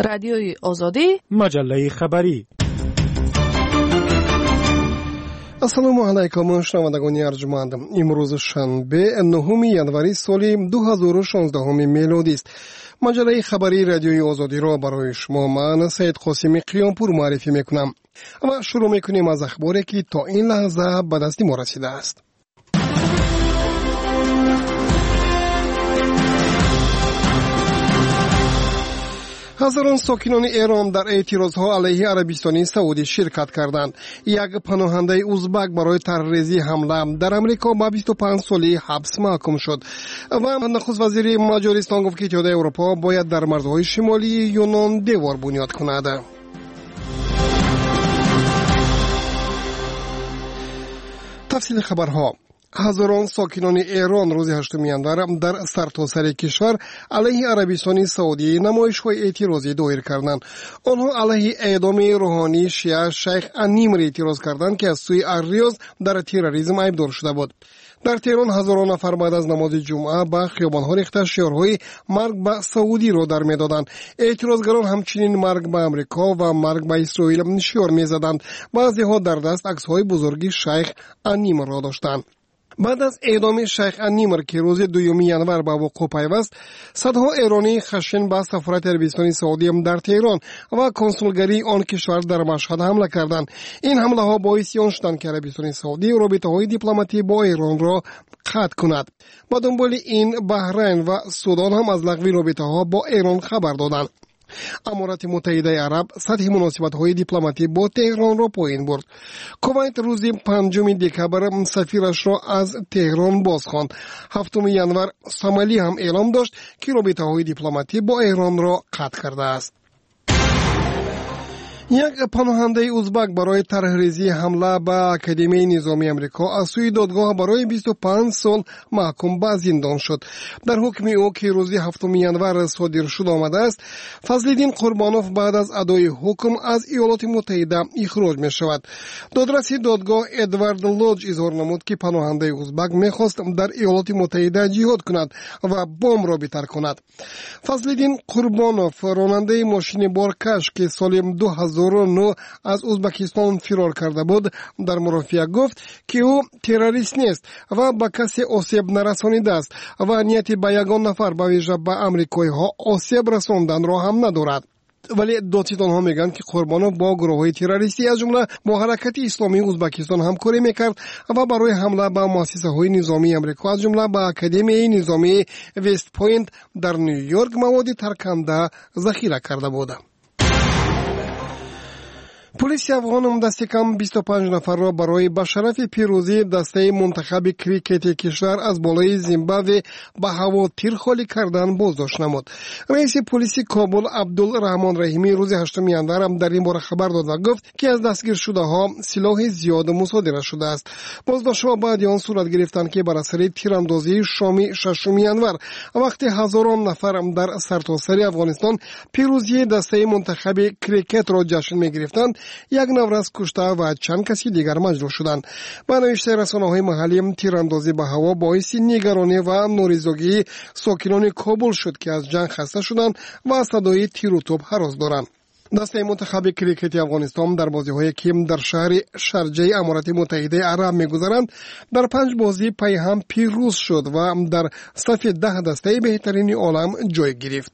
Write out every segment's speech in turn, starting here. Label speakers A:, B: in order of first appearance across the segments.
A: رادیوی آزادی،
B: مجله خبری.
C: السلام علیکم شنوندگان ارجمند. امروز شنبه 9 январи سال 2016 میلادی است. مجله خبری رادیوی آزادی را برای شما من سید قاسمی قیامپور معرفی میکنم و شروع میکنیم از اخباری که تا این لحظه به دست ما رسیده است. هزاران ساکنان ایران در اعتراضها علیه عربستان سعودی شرکت کردند. یک پناهنده ازبک برای تروریزی حمله در امریکا با 25 سالی حبس محکوم شد و نخست وزیر مجارستان گفت که اتحادیه اروپا باید در مرزهای شمالی یونان دیوار بنیاد کند. تفصیل خبرها. هزاران ساکنان ایران روز 8 январ در سرتاسر کشور علیه عربستان سعودی نمایش‌های اعتراضی دایر کردند. آنها علیه اعدام روحانی شیعه شیخ النمر اعتراض کردند که از سوی الریاض در تروریسم ایبدار شده بود. در تهران هزاران نفر بعد از نماز جمعه به خیابان‌ها ریخته شعارهای مرگ به سعودی را در می‌دادند. اعتراضگران همچنین مرگ به امریکا و مرگ به اسرائیل شعار می‌زدند. بعضی‌ها در دست عکس‌های بزرگی شیخ النمر را داشتند. بعد از اعدام شیخ النمر که روز 2 январ به وقوع پیوست، صدها ایرانی خشن به سفارت عربستان سعودی در تهران و کنسولگری آن کشور در مشهد حمله کردند. این حمله ها باعث آن شدند که عربستان سعودی رابطه‌های دیپلماتی با ایران را قطع کند. با دنبال این بحرین و سودان هم از لغو رابطه‌ها با ایران خبر دادند. امارات متحده عرب سطح مناسبت‌های دیپلماتی با تهران را پایین برد. کویت روز 5 دکبر سفیرش را از تهران بازخواند. 7 январ سومالی هم اعلام داشت که رابطه‌های دیپلماتی با ایران را قطع کرده است. یک پناهنده ازبک برای طرحریزی حمله به اکادمی نظامی امریکا از سوی دادگاه برای 25 سال محکوم به زندان شد. در حکم او که روز 7 январ صادر شده آمده است، فضل‌الدین قربانوف بعد از ادای حکم از ایالات متحده اخراج می شود. دادرس دادگاه ادوارد لوج اظهار نمود که پناهنده ازبک می‌خواست در ایالات متحده جهاد کند و بمب را بی‌تر کند. فضل‌الدین قربانوف راننده ماشین بارکش که سال 2009 از ازبکستان فرار کرده بود در مرافعه گفت که او تروریست نیست و به کسی آسیب نرسانیده است و نیتی به یگان نفر به ویژه به امریکایی ها آسیب رساندن را هم ندارد. ولی دادستان ها میگن که قربانوف با گروه های تروریستی از جمله با حرکت اسلامی ازبکستان همکاری میکرد و برای حمله به مؤسسه های نظامی امریکا از جمله به اکادمی نظامی وست پوینت در نیویورک مواد ترکننده ذخیره کرده بود. پلیس افغان دست کم 25 نفر را برای به شرف پیروزی دسته منتخب کریکت کشور از بالای زیمبابوه به هوا تیر خالی کردن بازداشت نمود. رئیس پلیس کابل عبدالرحمن رحیمی روز 8 январ در این باره خبر داد و گفت که از دستگیر شده ها سلاح زیاد مصادره شده است. بازداشت‌ها بعد آن صورت گرفتند که بر اثر تیراندازی شام 6 январ وقتی هزاران نفر در سرتاسر افغانستان پیروزی دسته منتخب کریکت را جشن می‌گرفتند، یک نفر کشته و چند کسی دیگر مجروح شدند. با نوشته رسانه‌های محلی، تیراندازی به هوا باعث نگرانی و نارضایتی ساکنان کابل شد که از جنگ خسته شدند و از صدای تیر و توپ هراس دارند. دسته منتخب کریکت افغانستان در بازی‌های که در شهر شارجه امارات متحده عرب می‌گذرند در 5 بازی پی هم پیروز شد و در صف 10 دسته بهترین عالم جای گرفت.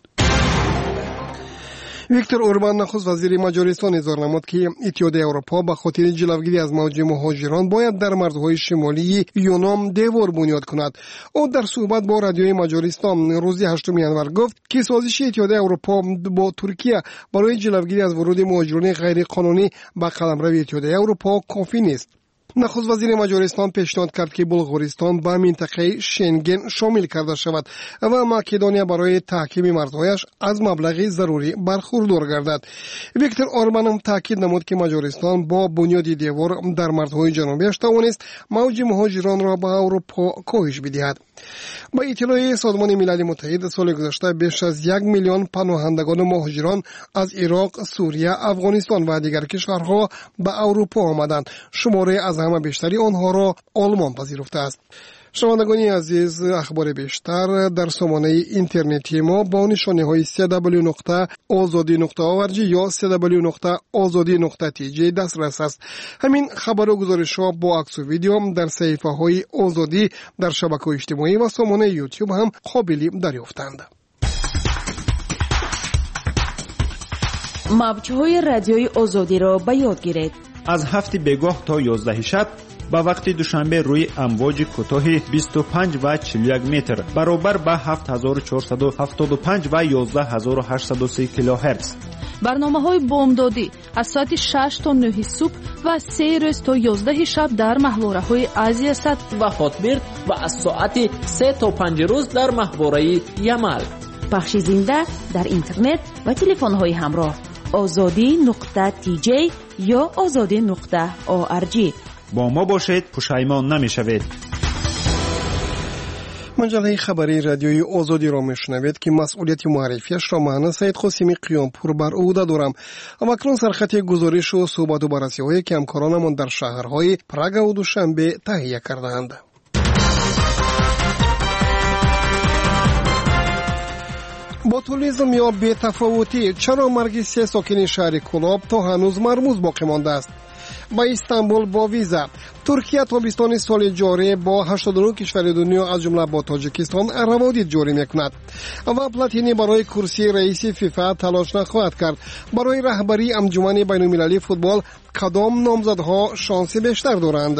C: ویکتور اوربان نخست وزیر مجارستان اظهار نمود که اتحادیه اروپا به خاطر جلوگیری از موج مهاجران باید در مرزهای شمالی یونان دیوار بنیاد کند. او در صحبت با رادیوی مجارستان روز 8 январ گفت که سازش اتحادیه اروپا با ترکیه برای جلوگیری از ورود مهاجران غیر قانونی به قلمرو اتحادیه اروپا کافی نیست. نخست وزیر مجارستان پیشنهاد کرد که بلغارستان به منطقه شنگن شامل کرده شود و مقدونیه برای تحکیم مرزهایش از مبلغ ضروری برخوردار گردد. ویکتور اوربان هم تاکید نمود که مجارستان با بنیاد دیوار در مرزهای جنوبیش توانست موج مهاجران را به اروپا کاهش بدهد. با اطلاع سازمان ملل متحد سال گذشته بیش از 1 میلیون پناهندگان مهاجران از عراق، سوریه، افغانستان و دیگر کشورها به اروپا آمدند. شماره از همه بیشتری آنها را آلمان پذیرفته است. شنوندگان عزیز، اخبار بیشتر در سامانه اینترنتی ما با نشانه‌های www.azadi.org یا www.azadi.tj دسترس است. همین خبر و گزارش‌ها با عکس و ویدیو در صفحه‌های آزادی در شبکه‌های اجتماعی و سامانه یوتیوب هم قابل دریافتند.
A: موج‌های رادیوی آزادی را به یاد گیرید.
B: از 7 بگاه تا 11 شب با وقت دوشنبه روی امواج کوتاه 25 و 41 متر برابر با 7475 و 11803 کیلوهرتز.
D: برنامه‌های بامدادی از ساعت 6 تا 9 صبح و 3 روز تا 11 شب در محوره‌های آسیا است
E: و خاطبر و از ساعت 3 تا 5 روز در محوره یمل.
A: پخش زنده در اینترنت و تلفن‌های همراه azadi.tj یا azadi.org.
B: با ما باشید، پشیمان نمی‌شوید.
C: مجله خبری رادیوی آزادی را میشنوید که مسئولیت معرفیش را من سید قاسمی قیامپور بر عهده دارم. و اکنون سرخط گزارش و صحبت و بررسی‌های که همکارانمان در شهرهای پراگ و دوشنبه تهیه کردند. باتولیزم یا بی‌تفاوتی، چرا مرگ 3 ساکن شهر کلاب تا هنوز مرموز باقی مانده است؟ با استانبول با ویزا، ترکیه تابستان سال جاری با 89 کشور دنیا از جمله با تاجیکستان روابط جاری میکند و پلاتینی برای کرسی رئیس فیفا تلاش نخواهد کرد. برای رهبری انجمن بین‌المللی فوتبال کدام نامزدها شانس بیشتر دارند؟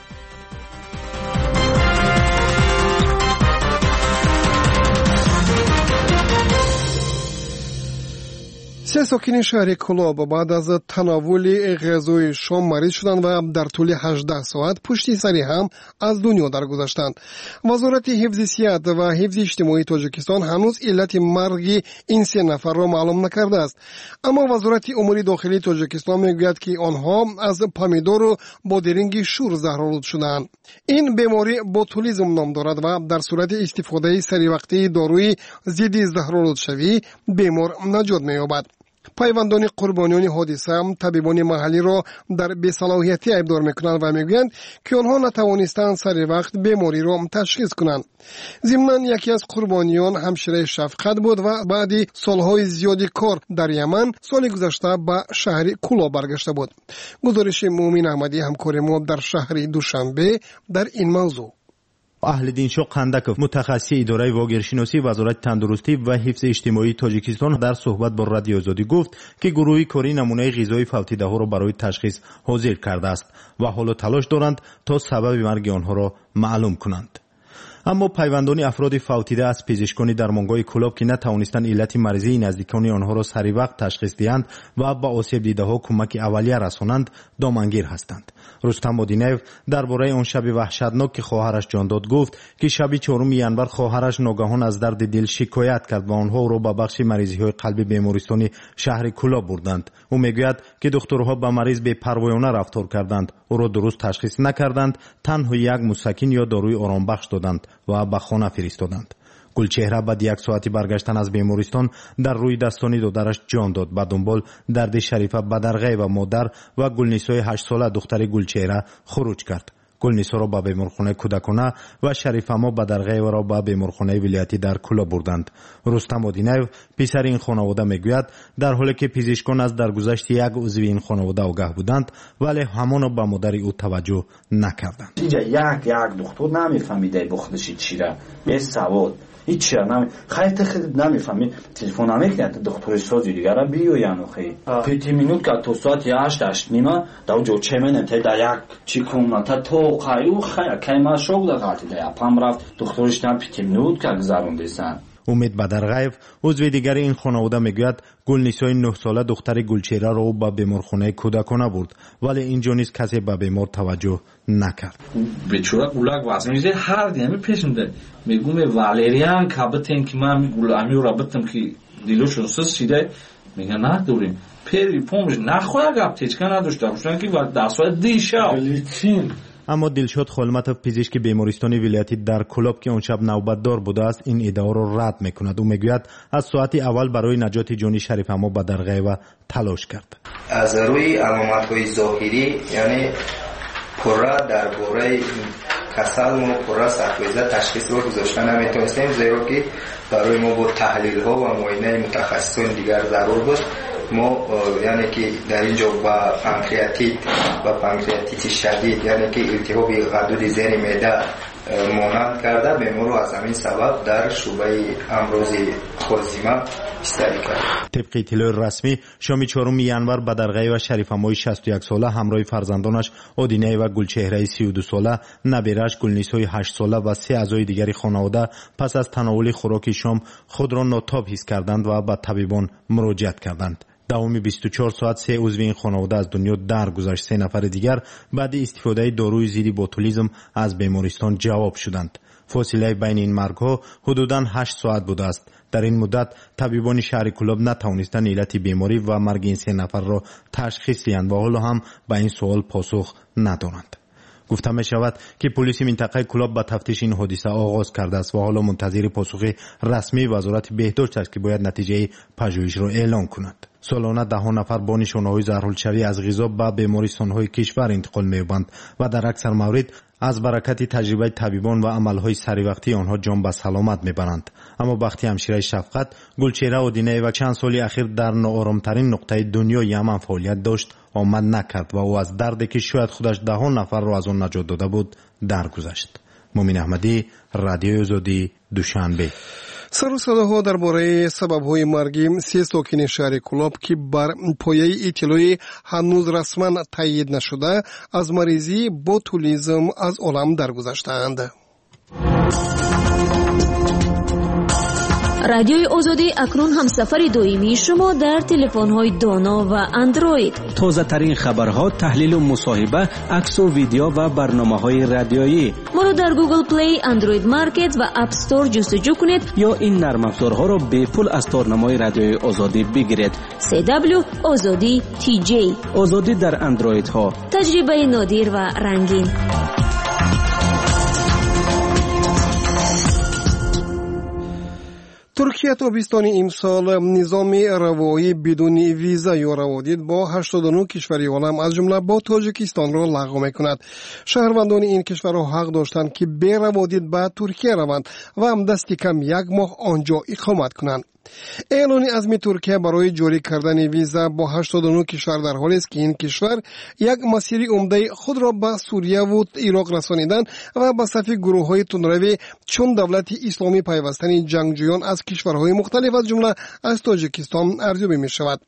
C: 3 ساکن شهر کلاب بعد از تناول غذای شام مریض شدند و در طول 18 ساعت پشت سر هم از دنیا درگذشتند. وزارت حفظ صحت و حفظ اجتماعی تاجیکستان هنوز علت مرگ این 3 نفر را معلوم نکرده است، اما وزارت امور داخلی تاجیکستان میگوید که آنها از پامیدور و بادرنگ شور زهرآلود شدند. این بیماری بوتولیزم نام دارد و در صورت استفاده سریع داروی ضد زهرآلود شوی بیمار نجات می‌یابد. پیوندان قربانیان حادثه طبیبان محلی را در بی‌صلاحیتی ایبدار میکنند و میگویند که آنها نتوانستند سر وقت بیماری را تشخیص کنند. ضمناً یکی از قربانیان همشیره شفقت بود و بعد سالهای زیادی کار در یمن سال گذشته به شهر کولا برگشته بود. گزارش مومن احمدی همکار ما در شهر دوشنبه در این موضوع.
B: اهلدین شو قندکوف، متخصص اداره واگیرشناسی وزارت تندرستی و حفظ اجتماعی تاجیکستان، در صحبت با رادیو آزادی گفت که گروه کاری نمونه غذایی فوتیده ها را برای تشخیص حاضر کرده است و حالا تلاش دارند تا سبب مرگ آنها را معلوم کنند. اما پیوندان افراد فوتیده از پزشکان درمانگاه کلاب که نتوانستند علت مریضی نزدیکان آنها را سری وقت تشخیص دهند و با آسیب دیده ها کمک اولیه رسانند دامنگیر هستند. رستم مدینیو درباره آن شب وحشتناک که خواهرش جان داد گفت که شب 4 ینور خواهرش ناگهان از درد دل شکایت کرد و آنها را به بخش مریضی های قلبی بیمارستان شهر کلاب بردند. او میگوید که دکترها با مریض بی‌پروایانه رفتار کردند، او را درست تشخیص نکردند، تنها یک مسکن یا داروی آرام بخش دادند و به خانه فرستادند. گلچهره بعد 1 ساعتی برگشتن از بیمارستان در روی دستانی دخترش جان داد. به دنبال درد شریفه بدرغه و مادر و گلنیسای 8 ساله دختر گلچهره خروج کرد. گلنیسا را به بیمارخانه کودکانه و شریفه ما بدرغه را به بیمارخانه ولایتی در کولا بردند. رستم مدینیو پسر این خانواده میگوید در حالی که پزشکان از درگذشت یک عضو این خانواده آگاه بودند ولی همان به مادر او توجه نکردند.
F: اینجا یک دکتر نمیفهمیده بخودش چی را به سواد هیچ چیه خیلی نمیفهمی تلفن نمیکنه دکتر سازی دیگه را بیو یعنی خیلی 5 minut که تو ساعت 8 نیمه داو جو چه منه تا یک چی کنم تا تو خیلی خیلی ما شغل قاطی ده پام رفت دکترش نه 5 minut که گذروندیسن.
B: امید بدرغیف عضو دیگر این خانواده میگوید گلنیسای 9 ساله دختر گلچهره را به بیمارخانه کودکانه برد ولی اینجا نیز کسی به بیمار توجه نکرد.
G: بیچاره گولک واسه هر دیگه پیشنده میگم والریان کابتن که من گولامی رو رابطم که دیلوشون سیده میگن نه دوریم پری پومش نخواه گپ تیچکه نداشته باشن که دستوار دیشه لیکن
B: اما دلشاد خلمت پزشک بیمارستان ولایتی در کلاب که اون شب نوبت دار بوده است این ادعا را رد میکند. او میگوید از ساعت اول برای نجات جان شریف اما به درغه و تلاش کرد.
H: از روی علامت‌های ظاهری یعنی پره درباره کسل ما پورا سرپیزه تشخیص رو گذاشته نمیتونستیم، زیرا که برای ما با تحلیل ها و معاینه متخصصان دیگر ضرور بود. ما یعنی که در اینجا با پانکریاتیت شدید، یعنی که التهاب غدود زیر معده مانند کرده، بیمار رو از همین سبب در شعبه امراض خازیمه بستری کرد.
B: طبق اطلاع رسمی شام 4 ینور بدرغه و شریف امای 61 ساله همراه فرزندانش آدینه و گلچهره 32 ساله، نبیرش گلنیسای 8 ساله و 3 اعضای دیگری خانواده پس از تناول خوراک شام خود را ناتاب حس کردند و به طبیبان مراجعت کردند. دوامی 24 ساعت 3 عضو این خانواده از دنیا درگذشت. 3 نفر دیگر بعد استفاده داروی ضد بوتولیسم از بیمارستان جواب شدند. فاصله بین این مرگ‌ها حدوداً 8 ساعت بوده است. در این مدت طبیبان شهر کلاب نتوانستند علت بیماری و مرگ این 3 نفر را تشخیص دهند و حالا هم به این سوال پاسخ ندارند. گفته می شود که پلیس منطقه کلاب با تفتیش این حادثه آغاز کرده است و حالا منتظر پاسخ رسمی وزارت بهداشت است که باید نتیجه پژوهش را اعلام کند. سالانه 10 نفر با نشانه‌های ظاهرالشوی از غذا به بیمارستان‌های کشور انتقال می‌یابند و در اکثر موارد از برکت تجربه طبیبان و عملهای سریوقتی آنها جان به سلامت میبرند. اما وقتی همشیره شفقت گلچهره آدینه و چند سالی اخیر در ناآرامترین نقطه دنیا یمن فعالیت داشت آمد نکرد و او از دردی که شاید خودش 10 نفر را از آن نجات داده بود درگذشت. مومن احمدی، رادیوی آزادی، دوشنبه.
C: سر و صداها درباره سبب‌های مرگ 3 ساکن شهر کلاب که بر پایه اطلاعی هنوز رسما تایید نشده از مریضی بوتولیسم از عالم درگذشتند.
I: رادیوی آزادی اکنون هم سفر دائمی شما در تلفن‌های دانا و اندروید.
J: تازه ترین خبرها، تحلیل و مصاحبه، عکس و ویدیو و برنامه‌های رادیویی.
I: ما را در گوگل پلی، اندروید مارکت و اپ استور جستجو کنید
J: یا این نرم افزارها را به پول از تارنمای رادیوی آزادی بگیرید.
I: CW آزادی TJ.
J: آزادی در اندروید ها.
I: تجربه نادر و رنگین.
C: ترکیه تابستان امسال نظام روایی بدون ویزا یا روادید با 89 کشوری عالم از جمله با تاجیکستان را لغو میکند. شهروندان این کشورها حق داشتند که بی روادید به ترکیه روند و هم دست کم 1 ماه آنجا اقامت کنند. اعلان عزم ترکیه برای جاری کردن ویزا با 89 کشور در حالی است که این کشور یک مسیر عمده خود را به سوریه و عراق رسانیدن و به صف گروه‌های تندروی چون دولت اسلامی پیوستن جنگجویان از کشورهای مختلف از جمله از تاجیکستان ارزیابی می‌شود.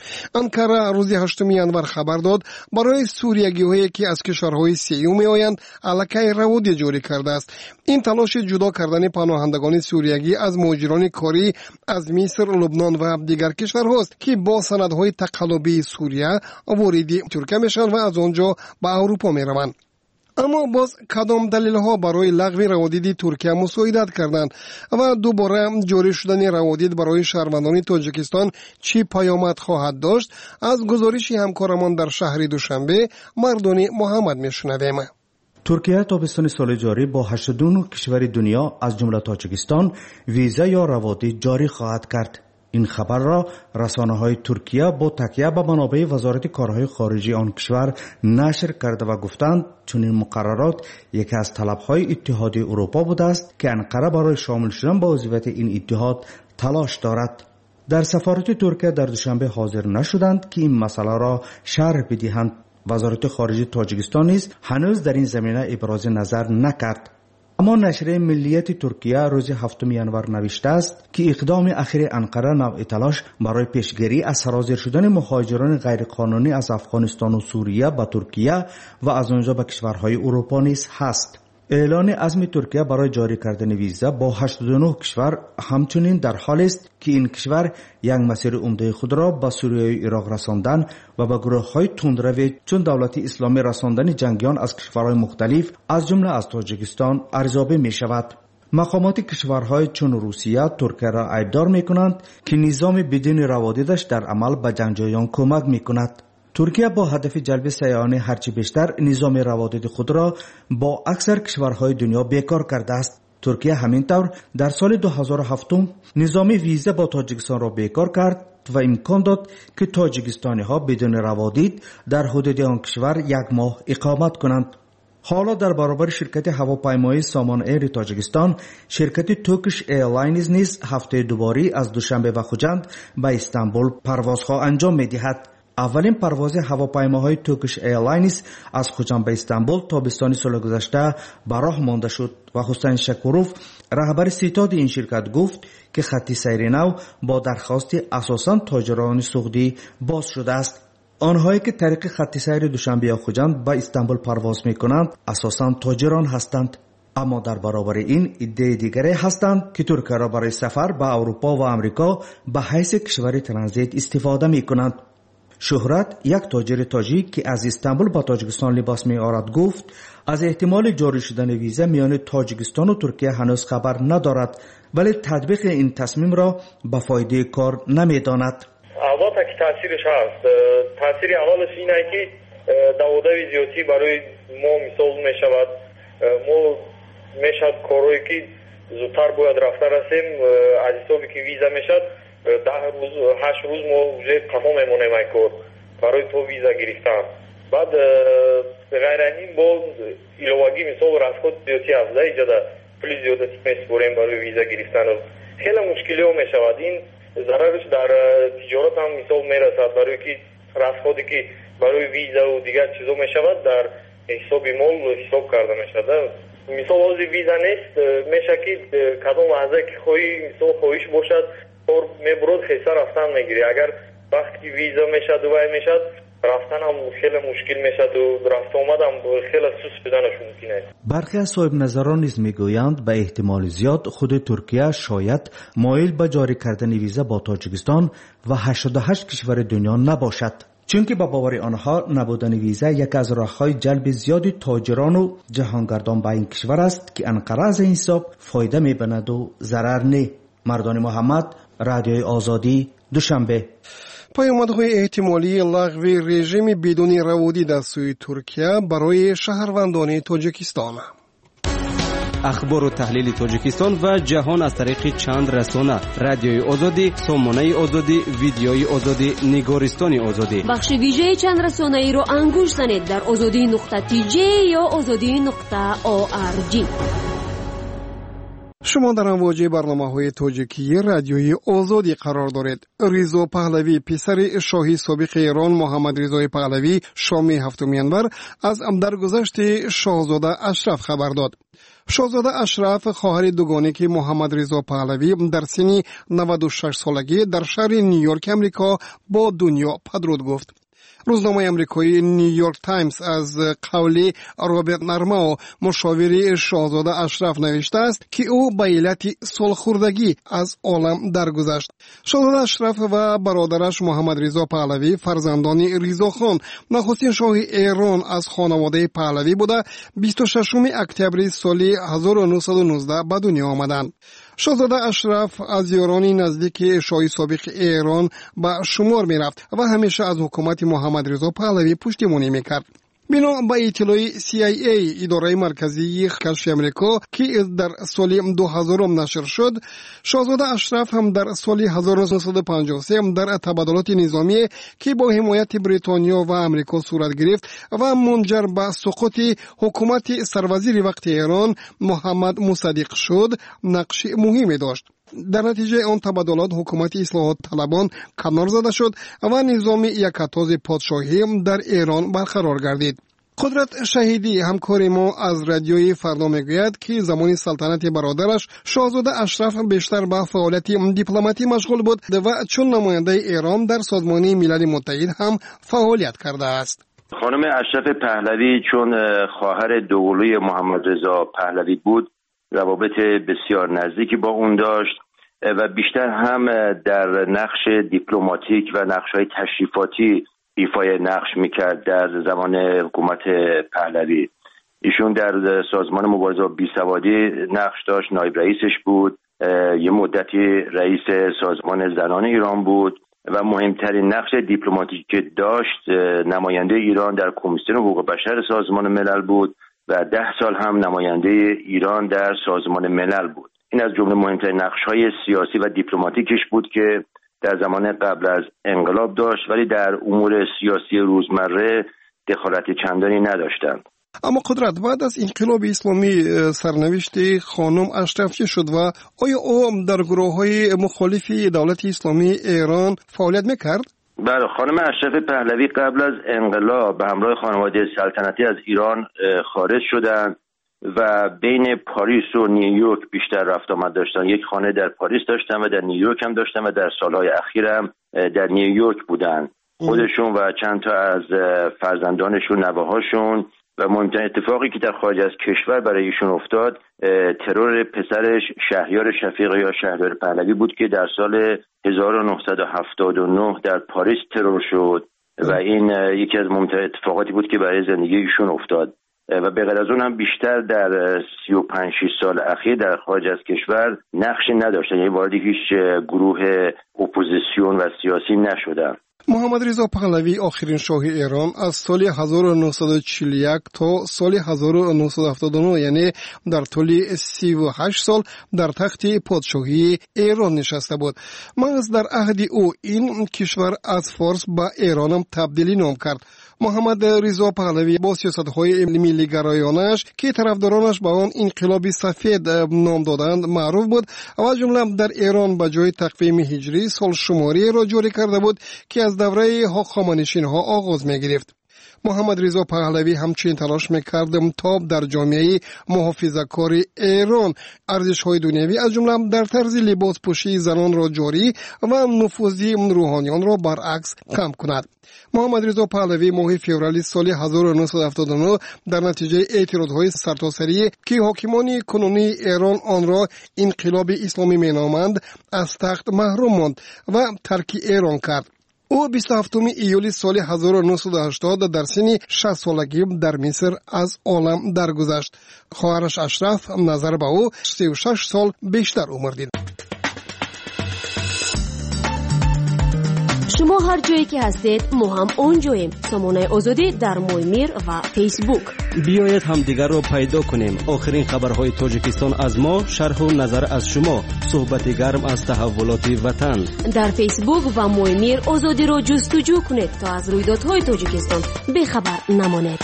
C: انکره روز 8 ینور خبر داد برای سوریگی‌هایی که از کشورهای سیوم می‌آیند علیه روادید جاری کرده است. این تلاش جدا کردن پناهندگان سوریگی از مهاجران کاری از مصر، لبنان و دیگر کشورهاست که با سندهای تقلبی سوریه وارد ترکیه میشوند و از آنجا به اروپا میروند. اما باز کدام دلیل‌ها برای لغو روادید ترکیه مساعدت کردند و دوباره جاری شدن روادید برای شهروندان تاجیکستان چی پیامد خواهد داشت؟ از گزارش همکارمان در شهر دوشنبه مردان محمد میشنویم.
K: ترکیه تابستان سال جاری با 89 کشور دنیا از جمله تاجیکستان ویزا یا روادید جاری خواهد کرد. این خبر را رسانه‌های ترکیه با تکیه به منابع وزارت کارهای خارجی آن کشور نشر کرده و گفتند چون این مقررات یکی از طلب‌های اتحادیه اروپا بوده است که انقره برای شامل شدن به عضویت این اتحاد تلاش دارد. در سفارت ترکیه در دوشنبه حاضر نشدند که این مسئله را شرح بدهند. وزارت خارجه تاجیکستان نیز هنوز در این زمینه ابراز نظر نکرد. اما نشریه ملیت ترکیه روز 7 ینور نوشته است که اقدام اخیر انقره نوع تلاش برای پیشگیری از سرازیر شدن مهاجران غیرقانونی از افغانستان و سوریه به ترکیه و از آنجا به کشورهای اروپا نیز هست. اعلان عزم ترکیه برای جاری کردن ویزا با 89 کشور همچنین در حال است که این کشور یک مسیر عمده خود را به سوریه و عراق رساندن و به گروه‌های تندروی چون دولت اسلامی رساندن جنگیان از کشورهای مختلف از جمله از تاجیکستان ارزیابی می شود. مقامات کشورهای چون روسیه ترکیه را عیبدار می کنند که نظام بدون روادیدش در عمل به جنگجویان کمک می کند. ترکیه با هدف جلب سیاحان هرچی بیشتر نظام روادید خود را با اکثر کشورهای دنیا بیکار کرده است. ترکیه همینطور در سال 2007 نظام ویزا با تاجیکستان را بیکار کرد و امکان داد که تاجیکستانی ها بدون روادید در حدود آن کشور 1 ماه اقامت کنند. حالا در برابر شرکت هواپیمایی سامان ایر تاجیکستان، شرکت توکش ایرلاینز نیز هفته دوباره از دوشنبه و خجند به استانبول پروازها انجام می‌دهد. اولین پرواز هواپیماهای توکش ایرلاینز از خجند به استانبول تابستان سال گذشته به راه مانده شد و حسین شکوروف رهبر ستاد این شرکت گفت که خط سیر نو با درخواست اساساً تاجران سعودی باز شده است. آنهایی که طریق خط سیر دوشنبه یا خجند به استانبول پرواز می‌کنند اساساً تاجران هستند. اما در برابر این ایده دیگری هستند که ترکیه را برای سفر به اروپا و آمریکا به حیث کشور ترانزیت استفاده می‌کنند. شهرت، یک تاجر تاجیک که از استانبول به تاجیکستان لباس می‌آورد، گفت از احتمال جاری شدن ویزا میان تاجیکستان و ترکیه هنوز خبر ندارد، ولی تطبیق این تصمیم را به فایده کار نمی‌داند.
L: البته که تاثیرش هست. تاثیر اولش اینه که داوده ویزیاتی برای ما مثال میشود. ما میشد کارهایی که زودتر باید رفته رسیم، از حسابی که ویزا میشد 10 روز 8 روز ما وجه قفا میمونیم این کار برای تو ویزا گرفتن. بعد غیر این با ایلوگی مثال رسخود زیادی افزه ایجاده پلی زیادتی میسپوریم برای ویزا گرفتن. خیلی مشکلی ها میشود. این ضررش در تجارت هم مثال میرسد، برای که رسخودی که برای ویزا و دیگر چیزا میشود در حساب مال حساب کرده میشده. مثال واسه ویزا نیست میشه که کدام لحظه که خواهی مثال خواهش باشد کار میبرد خیسه رفتن میگیری. اگر وقتی ویزا میشد و میشد رفتن هم خیلی مشکل میشد و رفت آمد هم خیلی سوس بدنش ممکنه.
K: برخی از صاحب نظران نیز میگویند به احتمال زیاد خود ترکیه شاید مایل به جاری کردن ویزا با تاجیکستان و 88 کشور دنیا نباشد، چون که با باور آنها نبودن ویزا یک از راه‌های جلب زیادی تاجران و جهانگردان به این کشور است که انقره از این حساب فایده میبیند و ضرر نه. مردان محمد، رادیوی آزادی، دوشنبه.
C: پیامدهای احتمالی لغو رژیم بدون روادید از سوی ترکیه برای شهروندان تاجیکستان.
J: اخبار و تحلیل تاجیکستان و جهان از طریق چند رسانه: رادیوی آزادی، سامانه آزادی، ویدیوی آزادی، نگارستان آزادی.
I: بخش ویژه چند رسانه ای را انگوش زنید در azadi.tj یا azadi.org.
C: شما در امواج برنامه‌های تاجیکی رادیوی آزادی قرار دارید. رضا پهلوی پسر شاهی سابق ایران محمد رضای پهلوی شام 7 ینور از درگذشت شاهزاده اشرف خبر داد. شاهزاده اشرف خواهر دوگانه که محمد رضا پهلوی در سن 96 سالگی در شهر نیویورک امریکا با دنیا پدرود گفت. روزنامه امریکایی نیویورک تایمز از قول رابرت نرماو مشاور شاهزاده اشرف نوشته است که او به علت سالخوردگی از عالم درگذشت. شاهزاده اشرف و برادرش محمد رضا پهلوی فرزندان رضا خان نخستین شاه ایران از خانواده پهلوی بوده 26 اکتبر سال 1919 به دنیا آمدند. شاهزاده اشرف از یاران نزدیک شاه سابق ایران به شمار می رفت و همیشه از حکومت محمد رضا پهلوی پشتیبانی می کرد. بنا به اطلاع CIA اداره مرکزی کشف امریکا که در سال 2000 نشر شد، شاهزاده اشرف هم در سال 1953 در تبادلات نظامی که با حمایت بریتانیا و امریکا صورت گرفت و منجر به سقوط حکومت سروزیر وقت ایران محمد مصدق شد نقش مهمی داشت. در نتیجه آن تبادلات حکومت اصلاحات طلبان کنار زده شد و نظام یکتاز پادشاهی در ایران برقرار گردید. قدرت شهیدی همکار ما از رادیوی فردا میگوید که زمان سلطنت برادرش شاهزاده اشرف بیشتر به فعالیت دیپلماتی مشغول بود و چون نماینده ایران در سازمان ملل متحد هم فعالیت کرده است.
M: خانم اشرف پهلوی چون خواهر دوقلوی محمد رضا پهلوی بود، روابط بسیار نزدیکی با اون داشت و بیشتر هم در نقش دیپلماتیک و نقش‌های تشریفاتی ایفای نقش میکرد. در زمان حکومت پهلوی ایشون در سازمان مبارزه با بیسوادی نقش داشت، نایب رئیسش بود، یه مدتی رئیس سازمان زنان ایران بود و مهمترین نقش دیپلماتیکی که داشت نماینده ایران در کمیسیون حقوق بشر سازمان ملل بود و 10 سال هم نماینده ایران در سازمان ملل بود. این از جمله مهمترین نقش‌های سیاسی و دیپلماتیکش بود که در زمان قبل از انقلاب داشت، ولی در امور سیاسی روزمره دخالت چندانی نداشتند.
C: اما قدرت بعد از انقلاب اسلامی سرنوشت خانم اشرفچی شد و آیا او در گروه‌های مخالف دولت اسلامی ایران فعالیت میکرد؟
M: بله، خانم اشرف پهلوی قبل از انقلاب به همراه خانواده سلطنتی از ایران خارج شدند و بین پاریس و نیویورک بیشتر رفت آمد داشتن. یک خانه در پاریس داشتن و در نیویورک هم داشتن و در سالهای اخیر هم در نیویورک بودن. خودشون و چند تا از فرزندانشون، نوه‌هاشون. و مهمترین اتفاقی که در خارج از کشور برای ایشون افتاد ترور پسرش شهریار شفیق یا شهریار پهلوی بود که در سال 1979 در پاریس ترور شد و این یکی از مهمترین اتفاقاتی بود که برای زندگی ایشون افتاد و به غیر از اون هم بیشتر در 35-6 سال اخیر در خارج از کشور نقشی نداشتن، یعنی وارد هیچ گروه اپوزیسیون و سیاسی نشدن.
C: محمد رضا پهلوی آخرین شاه ایران از سال 1941 تا سال 1979 یعنی در طول 38 سال در تخت پادشاهی ایران نشسته بود. محض در عهد او این کشور از فارس به ایران هم تبدیلی نام کرد. محمد رضا پهلوی با سیاست‌های ملی گرایانش که طرفدارانش به آن انقلاب سفید نام دادند معروف بود و جمله در ایران به جای تقویم هجری سال شماری را جاری کرده بود که از دوره هخامنشی‌ها آغاز می‌گرفت. محمد رضا پهلوی همچنین تلاش می‌کرد تا در جامعه محافظه‌کار ایران ارزش‌های دنیوی از جمله در طرز لباس پوشی زنان را جاری و نفوذ روحانیان را برعکس کم کند. محمد رضا پهلوی ماه فوریه سال 1979 در نتیجه اعتراضهای سرتاسری که حاکمان کنونی ایران آن را انقلاب اسلامی مینامند از تخت محروم ماند و ترک ایران کرد. او 27 ایول سال 1980 در سن 60 سالگی در مصر از عالم درگذشت. خواهرش اشرف نظر به او 36 سال بیشتر عمر دید.
I: شما هر جایی که هستید ما هم اونجاییم. سامانه آزادی در مویمیر و فیسبوک.
J: بیایید همدیگر رو پیدا کنیم. آخرین خبرهای تاجیکستان از ما، شرح و نظر از شما، صحبت گرم از تحولات وطن.
I: در فیسبوک و مویمیر آزادی رو جستجو کنید تا از رویدادهای تاجیکستان بخبر نمانید.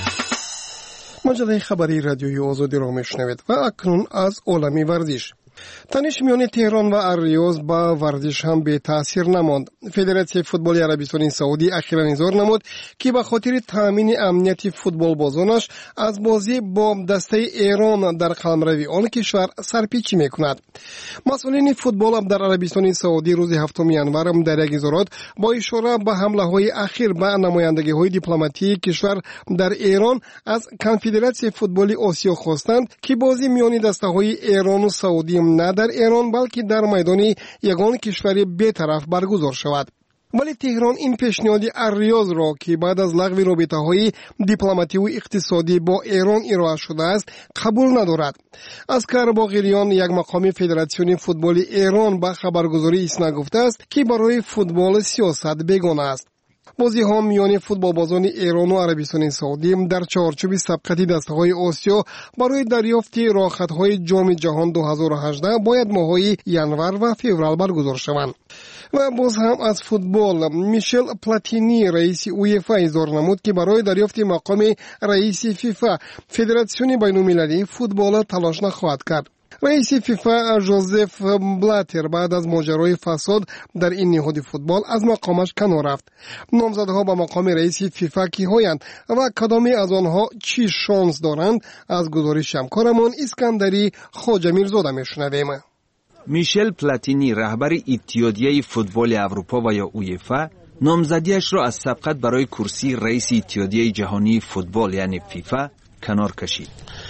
C: مجله خبری رادیوی آزادی را میشنوید و اکنون از عالمی ورزش. تنش میان تهران و الریاض با ورزش هم به تاثیر نماند. فدراسیون فوتبال عربستان سعودی اخیراً اظهار نمود که به خاطر تامین امنیت فوتبال بازانش از بازی با دسته ایران در قلمروی آن کشور سرپیچی میکند. مسئولین فوتبال در عربستان سعودی روز 7 ینور در یک اظهارات با اشاره به حمله‌های اخیر به نمایندگی‌های دیپلماتیک کشور در ایران از کنفدراسیون فوتبال آسیا خواستند که بازی میان دسته‌های ایران و سعودی نه در ایران بلکه در میدان یگان کشوری بی‌طرف برگزار شود. ولی تهران این پیشنهاد الریاض را که بعد از لغو رابطه‌های دیپلماتی و اقتصادی با ایران ارائه شده است قبول ندارد. اسکر باقریان یک مقام فدراسیون فوتبال ایران به خبرگزاری اسنا گفته است که برای فوتبال سیاست بیگانه است. بازی ها میان فوتبال بازان ایران و عربستان سعودی در چارچوب سبقت دسته‌های آسیا برای دریافت راحت‌های جام جهان 2018 باید ماه‌های ینور و فوریه برگزار شوند. و باز هم از فوتبال میشل پلاتینی رئیس اویفا اظهار نمود که برای دریافت مقام رئیس فیفا فدراسیون بین‌المللی فوتبال تلاش نخواهد کرد. رئیس فیفا ژوزف بلاتر بعد از ماجرای فساد در این نهاد فوتبال از مقامش کنار رفت. نامزدها به مقام رئیس فیفا کی‌هایند و کدامی از آنها چی شانس دارند؟ از گزارش همکارمان اسکندری خواجه میرزاده میشنویم.
N: میشل پلاتینی رهبر اتحادیه فوتبال اروپا و یا اویفا نامزدیش را از سبقت برای کرسی رئیس اتحادیه جهانی فوتبال یعنی فیفا کنار کشید.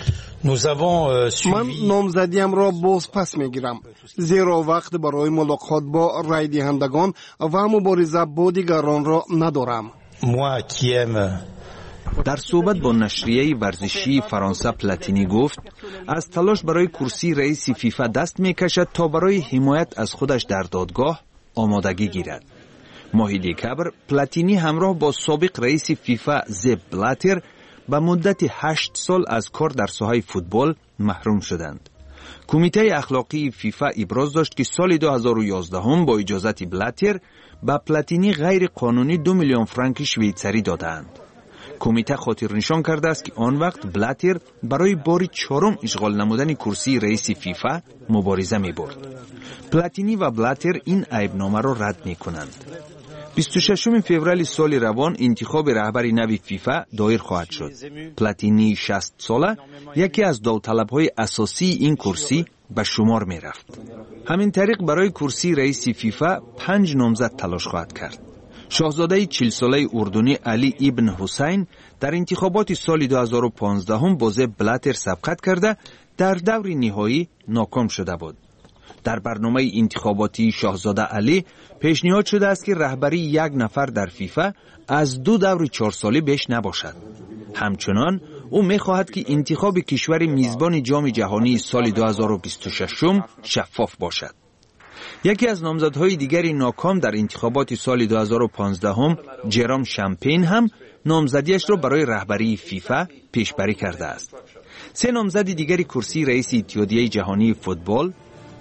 C: من نامزدیم را باز پس میگیرم زیرا وقت برای ملاقات با رای دهندگان و مبارزه با دیگران را ندارم.
N: در صحبت با نشریه ورزشی فرانسه پلاتینی گفت از تلاش برای کرسی رئیس فیفا دست میکشد تا برای حمایت از خودش در دادگاه آمادگی گیرد. ماه دکبر پلاتینی همراه با سابق رئیس فیفا زپ بلاتر به مدت 8 سال از کار در ساحه فوتبال محروم شدند. کمیته اخلاقی فیفا ابراز داشت که سال 2011 هم با اجازت بلاتر به پلاتینی غیر قانونی 2 میلیون فرانک شویتزری دادند. کمیته خاطر نشان کرده است که آن وقت بلاتر برای بار 4 اشغال نمودن کرسی رئیس فیفا مبارزه می برد. پلاتینی و بلاتر این عیبنامه را رد می کنند. 26 فوریه سال روان انتخاب رهبر نو فیفا دایر خواهد شد. پلاتینی 60 ساله یکی از داوطلب‌های اساسی این کرسی به شمار می رفت. همین طریق برای کرسی رئیس فیفا 5 نامزد تلاش خواهد کرد. شاهزاده 40 ساله اردنی علی ابن حسین در انتخابات سال 2015 هم با بلاتر سبقت کرده در دور نهایی ناکام شده بود. در برنامه انتخاباتی شاهزاده علی پیشنهاد شده است که رهبری 1 نفر در فیفا از 2 دور 4 ساله بیش نباشد. همچنان او می‌خواهد که انتخاب کشور میزبان جام جهانی سال 2026 شفاف باشد. یکی از نامزدهای دیگری ناکام در انتخابات سال 2015 هم جرام شامپین هم نامزدیش را برای رهبری فیفا پیشبری کرده است. 3 نامزد دیگری کرسی رئیس اتحادیه جهانی فوتبال،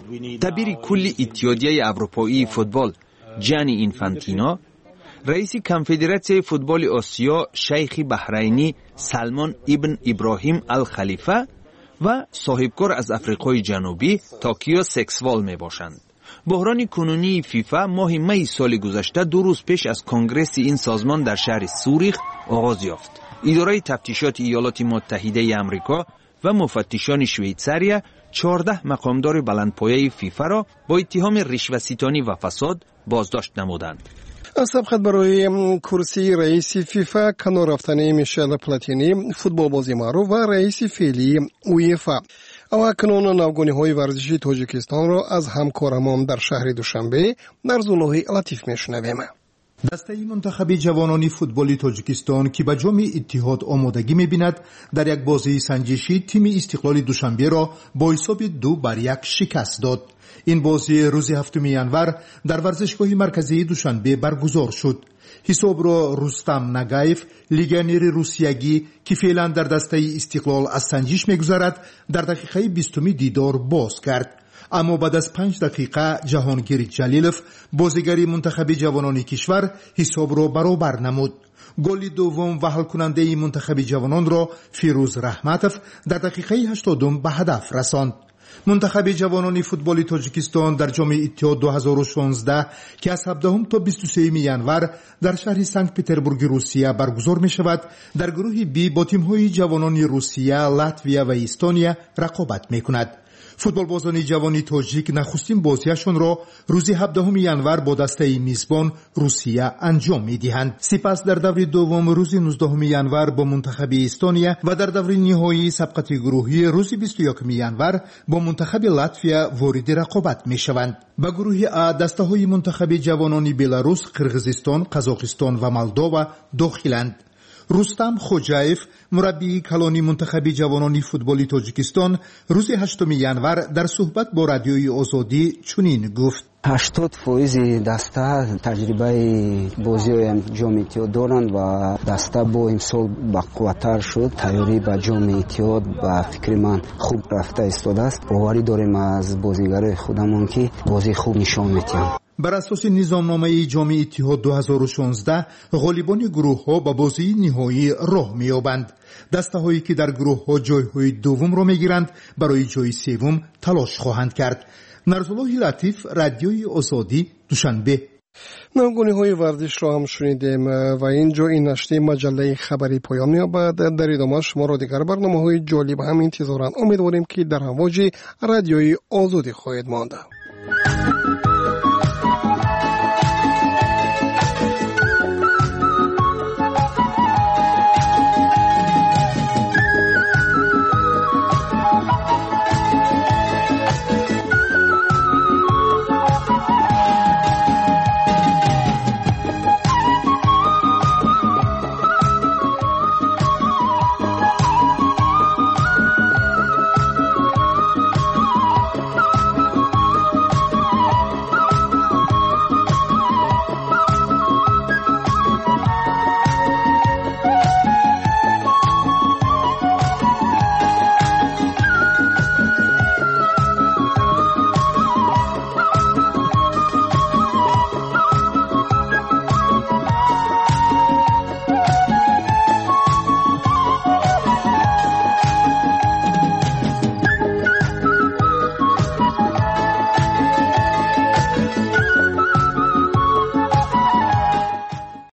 N: دبیر کل اتحادیه اروپایی فوتبال جانی اینفانتینو، رئیس کنفدراسیون فوتبال آسیا شیخ بحرینی سلمان ابن ابراهیم الخلیفه و صاحبکار از آفریقای جنوبی تاکیو سکسوال می باشند. بحران کنونی فیفا ماه می سال گذشته 2 روز پیش از کنگره این سازمان در شهر سوریخ آغاز یافت. اداره تفتیشات ایالات متحده آمریکا و مفتشان شویتزاریا 14 مقامدار بلندپایه فیفا را با اتهام رشوه‌ستانی و فساد بازداشت نمودند.
C: سبقت برای کرسی رئیس فیفا کنار رفتن میشل پلاتینی فوتبال بازی معروف و رئیس فعلی اویفا او اکنون نوگانی‌های ورزشی تاجیکستان را از همکارمان در شهر دوشنبه در زولوی لطیف میشنویم.
K: دسته منتخب جوانان فوتبال تاجیکستان که به جام اتحاد آمادگی می‌بیند در یک بازی سنجشی تیم استقلال دوشنبه را با حساب 2-1 شکست داد. این بازی روز 7 ینور در ورزشگاه مرکزی دوشنبه برگزار شد. حساب را رستم نگایف لیگانیر روسیایی که فعلا در دسته استقلال از سنجش می‌گذرد در دقیقه 20 دیدار باز کرد. اما بعد از 5 دقیقه جهانگیر جلیلوف بازیگر منتخب جوانان کشور حساب را برابر نمود. گل دوم و حل کننده منتخب جوانان را فیروز رحمتوف در دقیقه 80 به هدف رساند. منتخب جوانان فوتبال تاجیکستان در جام اتحاد 2016 که از 17 تا 23 ینور در شهر سنت پترزبورگ روسیه برگزار می شود در گروه بی با تیم‌های جوانان روسیه، لاتویا و استونیا رقابت می کند. فوتبال بازان جوانی تاجیک نخستین بازیشان را روز 17 ینور با دسته میزبان روسیه انجام می‌دهند. سپس در دور دوم روز 19 ینور با منتخب استونیا و در دور نهایی سبقت گروهی روز 21 ینور با منتخب لاتویا وارد رقابت می‌شوند. با گروه A دسته‌های منتخب جوانان بلاروس، قرغیزستان، قزاقستان و مولداوا داخلند. رستم خوجایف مربی کلانی منتخب جوانان فوتبال تاجیکستان روز 8 ینور در صحبت با رادیوی آزادی چنین گفت:
O: 80% دسته تجربه بازی جام اتحاد دارند و دسته با امسال بقوتر شد. تیاری به جام اتحاد به فکر من خوب رفته ایستاده است. باوری داریم از بازیگرای خودمون که بازی خوب نشان میدن.
K: بر اساس نظامنامه جام اتحاد 2016 غالبان گروه ها به بازی نهایی راه می‌یابند. دسته هایی که در گروه ها جای های دوم را میگیرند برای جای سوم تلاش خواهند کرد. نرزالله لطیف، رادیوی آزادی، دوشنبه.
C: نوگانی‌های ورزش را هم شنیدیم و اینجا این نشریه مجله خبری پایان می‌یابد. در ادامه شما را دیگر برنامه‌های جالب هم انتظارند. امیدواریم که در امواج رادیوی آزادی خواهید ماند.